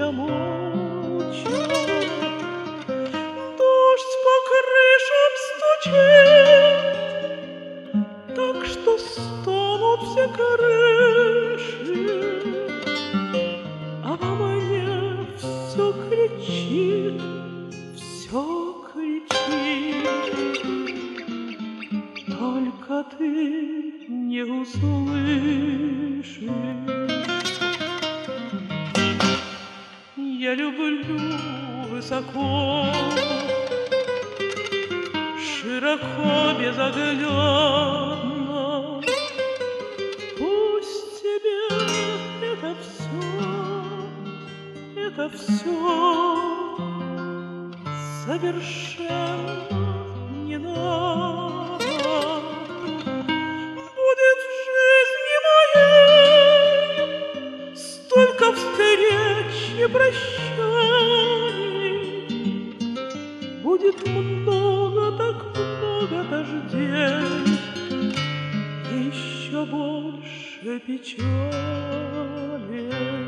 тебя мучат. Дождь по крышам стучит, так что стонут все крыши, а во мне все кричит, все кричит. Только ты не услышишь. Я люблю высоко, широко, безоглядно. Пусть тебе это все совершенно не надо. Будет в жизни моей столько встреч и прощаний, будет много, так много дождей, и еще больше печали.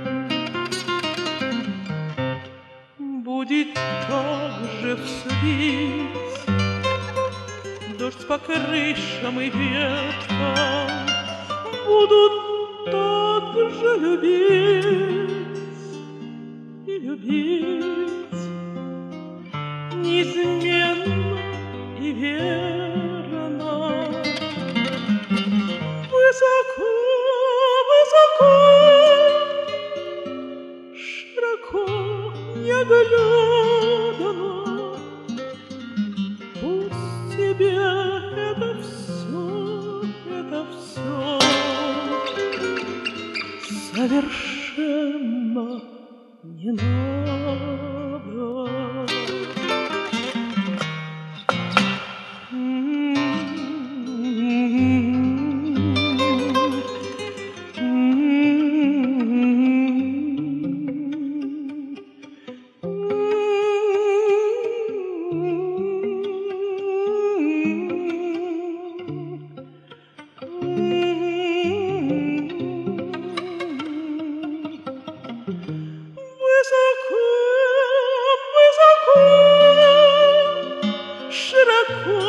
Будет так же вследь дождь по крышам и веткам, будут так же любить и любить, неизменно и верно. Высоко, высоко, широко, неоглядно. Пусть тебе это все совершенно не надо. Высоко, высоко, широко,